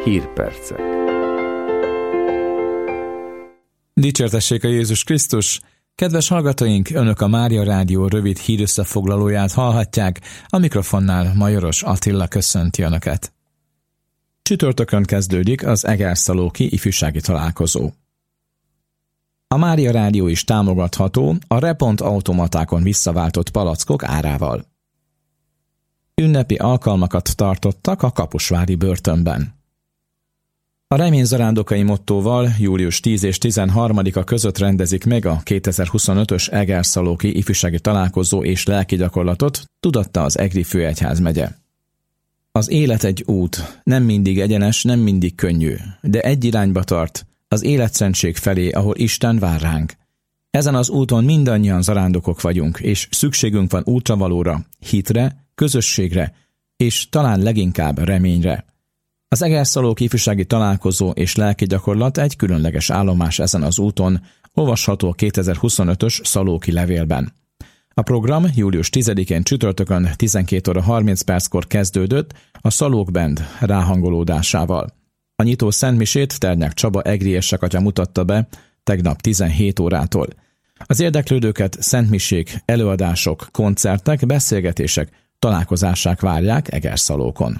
Hírpercek. Dicsértessék a Jézus Krisztus! Kedves hallgatóink, Önök a Mária Rádió rövid hírösszefoglalóját hallhatják, a mikrofonnál Majoros Attila köszönti Önöket. Csütörtökön kezdődik az Egerszalóki ifjúsági találkozó. A Mária Rádió is támogatható a Repont automatákon visszaváltott palackok árával. Ünnepi alkalmakat tartottak a kaposvári börtönben. A Remény zarándokai mottóval július 10 és 13-a között rendezik meg a 2025-ös Egerszalóki ifjúsági találkozó és lelki gyakorlatot, tudatta az Egri főegyházmegye. Az élet egy út, nem mindig egyenes, nem mindig könnyű, de egy irányba tart, az életszentség felé, ahol Isten vár ránk. Ezen az úton mindannyian zarándokok vagyunk, és szükségünk van útravalóra, hitre, közösségre, és talán leginkább reményre. Az Egerszalóki ifjúsági találkozó és lelki gyakorlat egy különleges állomás ezen az úton, olvasható a 2025-ös Szalóki levélben. A program július 10-én csütörtökön 12 óra 30 perckor kezdődött a Szalók Band ráhangolódásával. A nyitó szentmisét Ternyák Csaba egri érsek mutatta be tegnap 17 órától. Az érdeklődőket szentmisék, előadások, koncertek, beszélgetések, találkozásák várják Egerszalókon.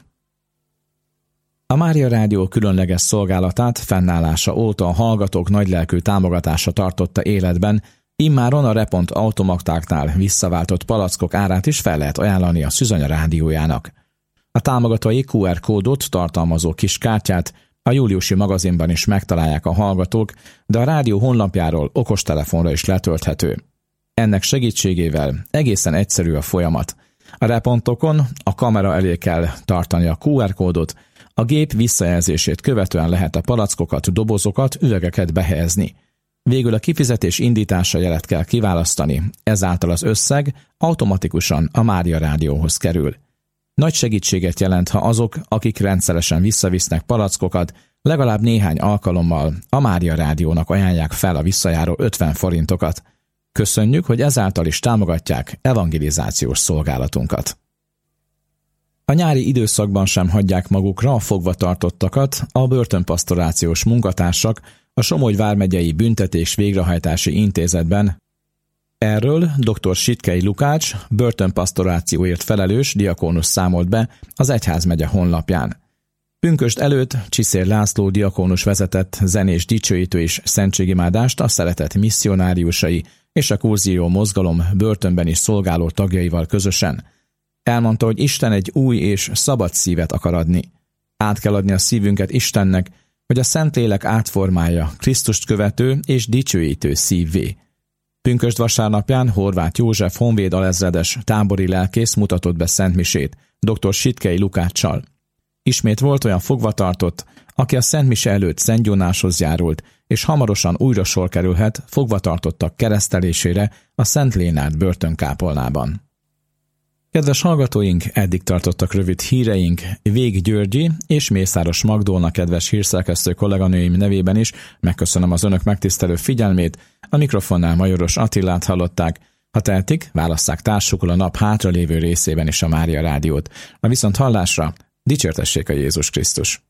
A Mária Rádió különleges szolgálatát fennállása óta a hallgatók nagylelkű támogatása tartotta életben, immáron a Repont automatáknál visszaváltott palackok árát is fel lehet ajánlani a Szüzanya rádiójának. A támogatói QR kódot tartalmazó kis kártyát a júliusi magazinban is megtalálják a hallgatók, de a rádió honlapjáról okostelefonra is letölthető. Ennek segítségével egészen egyszerű a folyamat. A Repontokon a kamera elé kell tartani a QR kódot, a gép visszajelzését követően lehet a palackokat, dobozokat, üvegeket behelyezni. Végül a kifizetés indítása jelet kell kiválasztani, ezáltal az összeg automatikusan a Mária Rádióhoz kerül. Nagy segítséget jelent, ha azok, akik rendszeresen visszavisznek palackokat, legalább néhány alkalommal a Mária Rádiónak ajánlják fel a visszajáró 50 forintokat. Köszönjük, hogy ezáltal is támogatják evangelizációs szolgálatunkat. A nyári időszakban sem hagyják magukra a fogvatartottakat a börtönpastorációs munkatársak a Somogy vármegyei Büntetés Végrehajtási Intézetben. Erről dr. Sitkei Lukács, börtönpastorációért felelős diakónus számolt be az egyházmegye honlapján. Pünkösd előtt Csiszér László diakónus vezetett zenés dicsőítő és szentségimádást a szeretet misszionáriusai és a Kurzió mozgalom börtönben is szolgáló tagjaival közösen. Elmondta, hogy Isten egy új és szabad szívet akar adni. Át kell adni a szívünket Istennek, hogy a Szentlélek átformálja Krisztust követő és dicsőítő szívvé. Pünkösd vasárnapján Horváth József honvéd alezredes tábori lelkész mutatott be szentmisét dr. Sitkei Lukáccsal. Ismét volt olyan fogvatartott, aki a szentmise előtt szentgyónáshoz járult, és hamarosan újra sor kerülhet fogvatartottak keresztelésére a Szent Lénárd börtönkápolnában. Kedves hallgatóink, eddig tartottak rövid híreink. Vég Györgyi és Mészáros Magdolna kedves hírszerkesztő kolléganőim nevében is megköszönöm az önök megtisztelő figyelmét. A mikrofonnál Majoros Attilát hallották. Ha tehetik, válasszák társukul a nap hátralévő részében is a Mária Rádiót. A viszonthallásra dicsértessék a Jézus Krisztus!